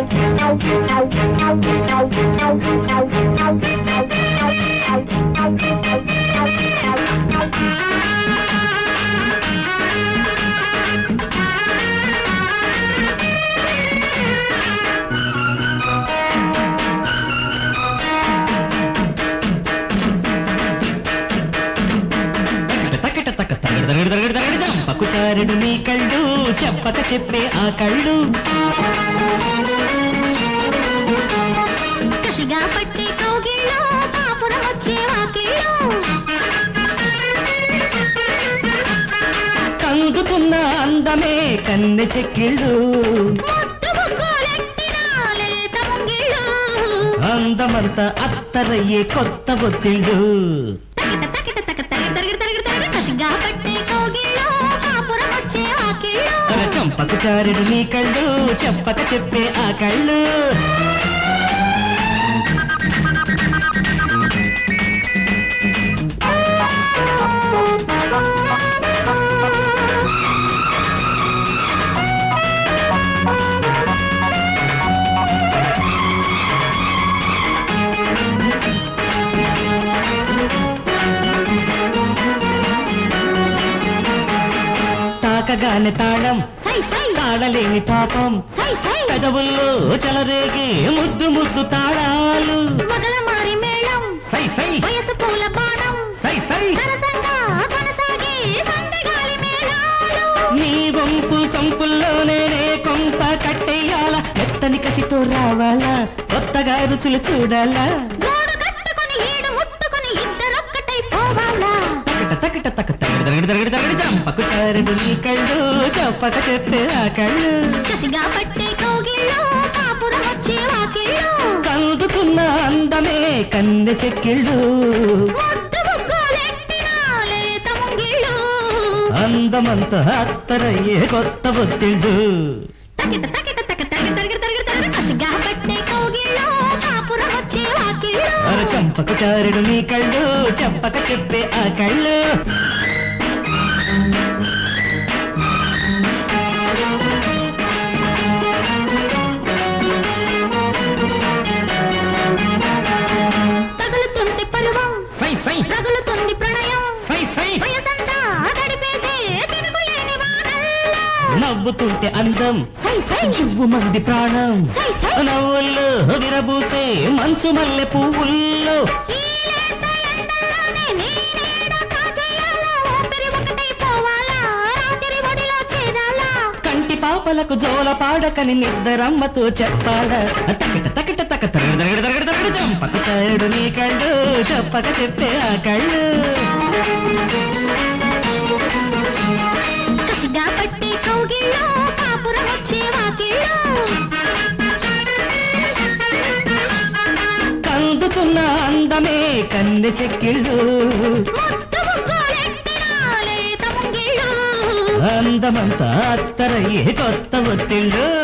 పక్కుచారుడు నీ కళ్ళు చెప్పక చెప్పే ఆ కళ్ళు కసిగా పట్టే కౌగిళ్ళు కాపురం వచ్చే వాకిళ్ళు కందుకున్న అందమే కన్నె చెక్కిళ్ళు అందమంతా అత్తరయ్యే కొత్త ఒత్తిళ్ళు చంపకుచారుడు నీ కళ్ళు చెప్పక చెప్పే ఆ కళ్ళు తాకగానే తాళం తాళలేని పాపం పెదవుల్లో చలరేగే ముద్దు ముద్దు తాళాలు మొదల మారి మేళం సై సై వయసు పూల బాణం సై సై సరసంగా కొనసాగే సందగాలి మేళాలు నీ వంపు సంపుల్లో నేనే కొంప కట్టేయాల మెత్తని కసితో రావాలా కొత్తగా రుచులు చూడాలా గోడు కట్టుకొని ఈడు ముట్టుకొని ఇద్దరొక్కటై పోవాలా తకట తక తగడి చంపకుచారుడు నీ కళ్ళు చెప్పక చెప్పే ఆ కళ్ళు కసిగా పట్టే కౌగిళ్ళు కాపురం వచ్చే వాకిళ్ళు కందుకున్న అందమే కన్నె చెక్కిళ్ళు ముద్దు బుగ్గలెట్టిన లేత ముంగిళ్ళు అందమంతా అత్తరయ్యే కొత్త ఒత్తిళ్ళు తకిట తకిట తక తరగ కసిగా పట్టే కౌగిళ్ళు కాపురం వచ్చే వాకిళ్ళు చంపకుచారుడు నీ కళ్ళు చెప్పక చెప్పే ఆ కళ్ళు తగులుతుంది పరువం సై సై తగులుతుంది ప్రణయం సై సై వయసంతా గడిపేసే తిరుగులేని వానల్లో నవ్వుతుంటే అందం సై సై చివ్వు మంది ప్రాణం సై సై నవ్వుల్లో విరబూసే మంచు మల్లె పువ్వుల్లో ఈ లేత ఎండలోనే నేనేడ కాజేయాలా ఊపిరి ఒకటై పోవాలా రాత్రి ఒడిలో చేరాలా కంటి పాపలకు జోల పాడకని నిద్దరమ్మతో చెప్పాడా తకిట తక తరగడి చంపకుచారుడు నీ కళ్ళు చెప్పక చెప్పే ఆ కళ్ళు కసిగా పట్టే కౌగిళ్ళు కాపురం వచ్చే వాకిళ్ళు కందుకున్న అందమే కన్నె చెక్కిళ్ళు ముద్దు బుగ్గలెట్టిన లేత ముంగిళ్ళు అందమంతా అత్తరయ్యే కొత్త ఒత్తిళ్ళు